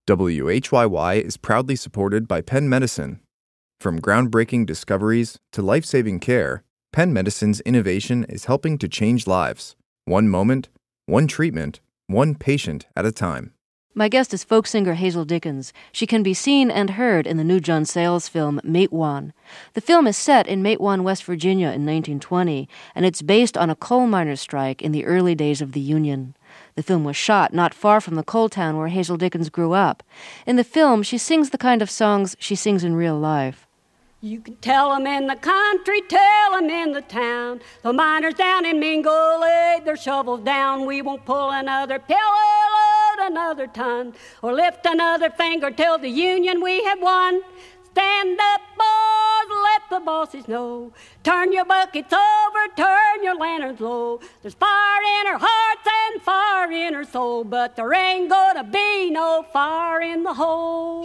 WHYY is proudly supported by Penn Medicine. From groundbreaking discoveries to life-saving care, Penn Medicine's innovation is helping to change lives. One moment, one treatment, one patient at a time. My guest is folk singer Hazel Dickens. She can be seen and heard in the new John Sayles film, Matewan. The film is set in Matewan, West Virginia in 1920, and it's based on a coal miners' strike in the early days of the Union. The film was shot not far from the coal town where Hazel Dickens grew up. In the film, she sings the kind of songs she sings in real life. You can tell 'em in the country, tell 'em in the town. The miners down in Mingo laid their shovels down. We won't pull another pillow, load another ton, or lift another finger till the union we have won. Stand up, boys, let the bosses know. Turn your buckets over, turn your lanterns low. There's fire in our hearts and fire in our soul, but there ain't gonna be no fire in the hole.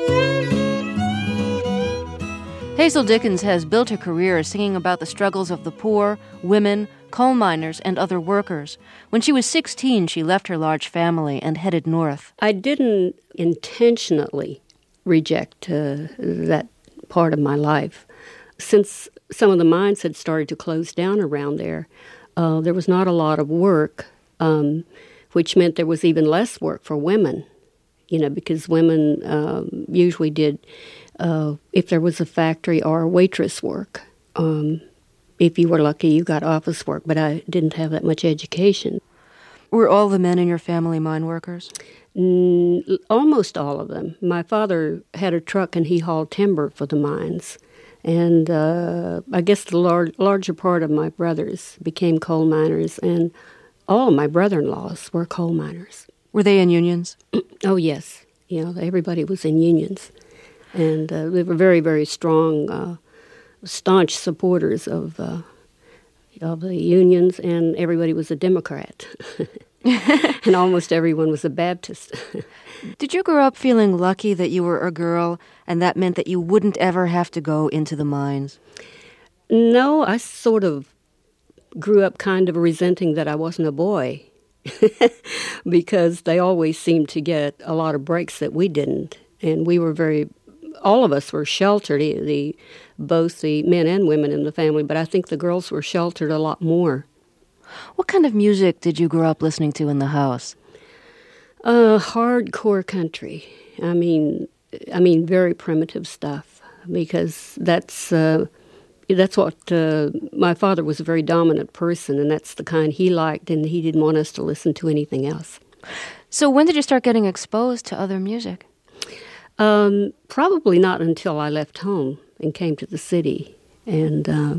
Hazel Dickens has built her career singing about the struggles of the poor, women, coal miners, and other workers. When she was 16, she left her large family and headed north. I didn't intentionally reject that part of my life. Since some of the mines had started to close down around there was not a lot of work, which meant there was even less work for women, because women usually did, if there was a factory or waitress work. If you were lucky, you got office work, but I didn't have that much education. Were all the men in your family mine workers? Almost all of them. My father had a truck and he hauled timber for the mines. And I guess the larger part of my brothers became coal miners, and all of my brother-in-laws were coal miners. Were they in unions? Oh, yes. Everybody was in unions. And they were very, very strong, staunch supporters of the unions, and everybody was a Democrat. And almost everyone was a Baptist. Did you grow up feeling lucky that you were a girl, and that meant that you wouldn't ever have to go into the mines? No, I sort of grew up kind of resenting that I wasn't a boy, because they always seemed to get a lot of breaks that we didn't. And we were all of us were sheltered, both the men and women in the family, but I think the girls were sheltered a lot more. What kind of music did you grow up listening to in the house? Hardcore country. I mean, very primitive stuff, because that's what my father was a very dominant person, and that's the kind he liked, and he didn't want us to listen to anything else. So when did you start getting exposed to other music? Probably not until I left home and came to the city, and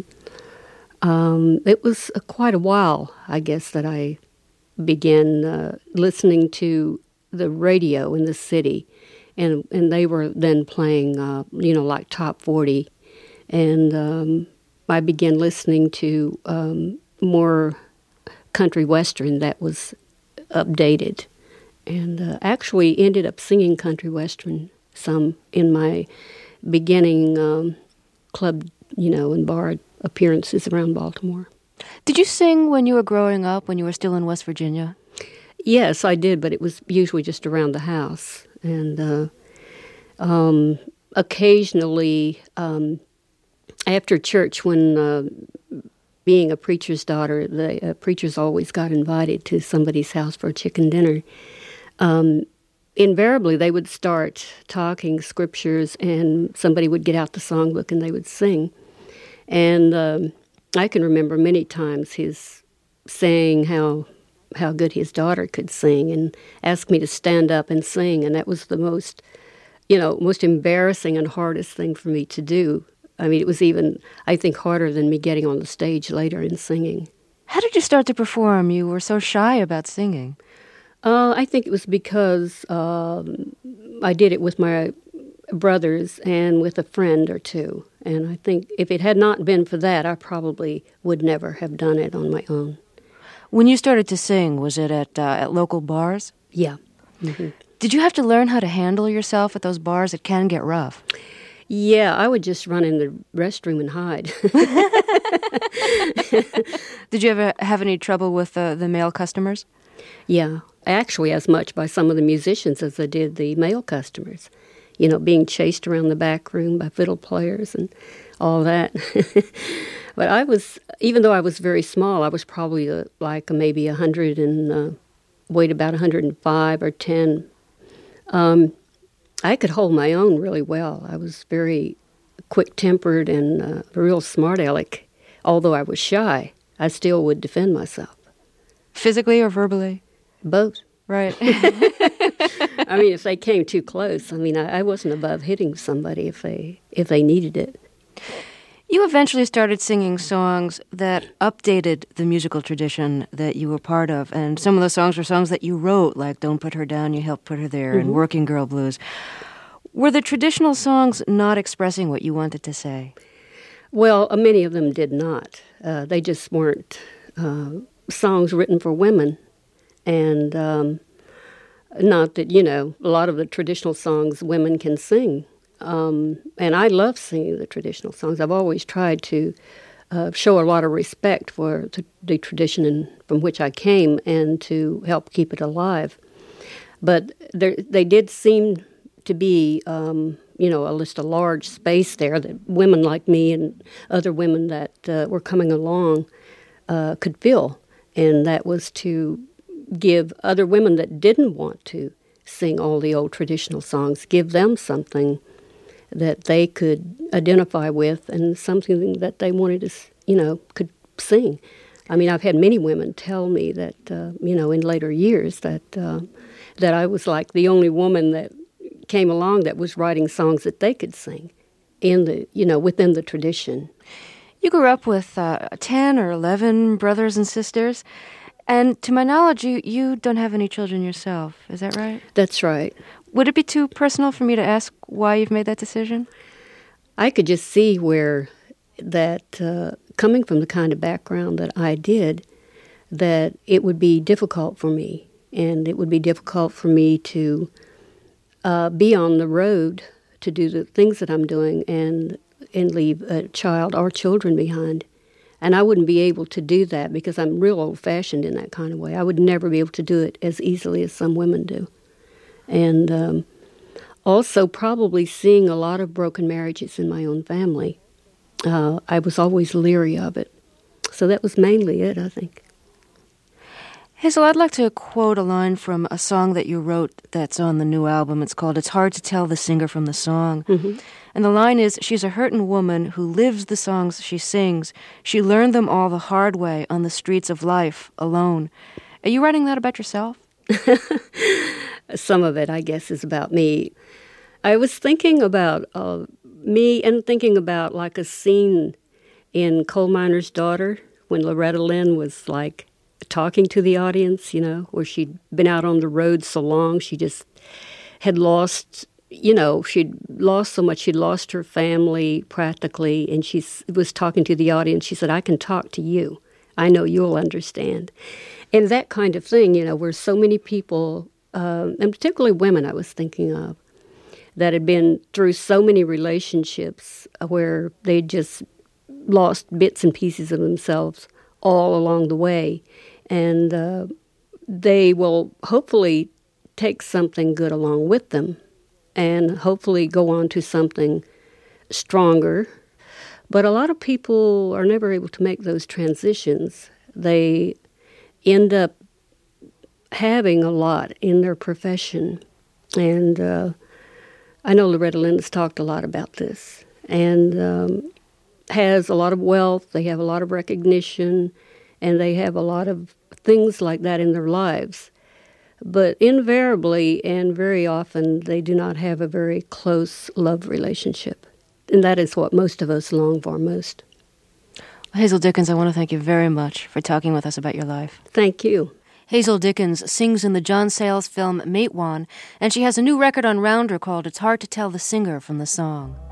it was quite a while, I guess, that I began listening to the radio in the city, and they were then playing, like Top 40, and I began listening to more country western that was updated, and actually ended up singing country western some in my beginning club, and bar appearances around Baltimore. Did you sing when you were growing up, when you were still in West Virginia? Yes, I did, but it was usually just around the house. And occasionally, after church, when being a preacher's daughter, the preachers always got invited to somebody's house for a chicken dinner. Invariably, they would start talking scriptures, and somebody would get out the songbook and they would sing. And I can remember many times his saying how good his daughter could sing, and asked me to stand up and sing, and that was the most embarrassing and hardest thing for me to do. I mean, it was even, I think, harder than me getting on the stage later and singing. How did you start to perform? You were so shy about singing. I think it was because I did it with my brothers and with a friend or two. And I think if it had not been for that, I probably would never have done it on my own. When you started to sing, was it at local bars? Yeah. Mm-hmm. Did you have to learn how to handle yourself at those bars? It can get rough. Yeah, I would just run in the restroom and hide. Did you ever have any trouble with the male customers? Yeah. actually as much by some of the musicians as I did the male customers. You know, being chased around the back room by fiddle players and all that. But I was, even though I was very small, I was probably maybe 100 and weighed about 105 or 10. I could hold my own really well. I was very quick-tempered and a real smart aleck. Although I was shy, I still would defend myself. Physically or verbally? Both. Right. I mean, if they came too close, I wasn't above hitting somebody if they needed it. You eventually started singing songs that updated the musical tradition that you were part of, and some of the songs were songs that you wrote, like Don't Put Her Down, You Helped Put Her There, and Working Girl Blues. Were the traditional songs not expressing what you wanted to say? Well, many of them did not. They just weren't songs written for women. And not that, a lot of the traditional songs women can sing. And I love singing the traditional songs. I've always tried to show a lot of respect for the tradition from which I came and to help keep it alive. But they did seem to be, just a large space there that women like me and other women that were coming along could fill. And that was to give other women that didn't want to sing all the old traditional songs, give them something that they could identify with and something that they wanted to, could sing. I've had many women tell me that, in later years that I was like the only woman that came along that was writing songs that they could sing within the tradition. You grew up with 10 or 11 brothers and sisters. And to my knowledge, you don't have any children yourself. Is that right? That's right. Would it be too personal for me to ask why you've made that decision? I could just see where that, coming from the kind of background that I did, that it would be difficult for me. And it would be difficult for me to be on the road to do the things that I'm doing and leave a child or children behind. And I wouldn't be able to do that because I'm real old-fashioned in that kind of way. I would never be able to do it as easily as some women do. And also probably seeing a lot of broken marriages in my own family. I was always leery of it. So that was mainly it, I think. Hazel, I'd like to quote a line from a song that you wrote that's on the new album. It's called It's Hard to Tell the Singer from the Song. Mm-hmm. And the line is, she's a hurtin' woman who lives the songs she sings. She learned them all the hard way on the streets of life, alone. Are you writing that about yourself? Some of it, I guess, is about me. I was thinking about me and thinking about like a scene in Coal Miner's Daughter when Loretta Lynn was like talking to the audience, where she'd been out on the road so long, she just had lost, she'd lost so much, she'd lost her family practically, and she was talking to the audience. She said, I can talk to you. I know you'll understand. And that kind of thing, where so many people, and particularly women I was thinking of, that had been through so many relationships where they just lost bits and pieces of themselves all along the way. And they will hopefully take something good along with them and hopefully go on to something stronger. But a lot of people are never able to make those transitions. They end up having a lot in their profession. And I know Loretta Lynn has talked a lot about this and has a lot of wealth. They have a lot of recognition, and they have a lot of things like that in their lives. But invariably and very often, they do not have a very close love relationship. And that is what most of us long for most. Hazel Dickens, I want to thank you very much for talking with us about your life. Thank you. Hazel Dickens sings in the John Sayles film Matewan, and she has a new record on Rounder called It's Hard to Tell the Singer from the Song.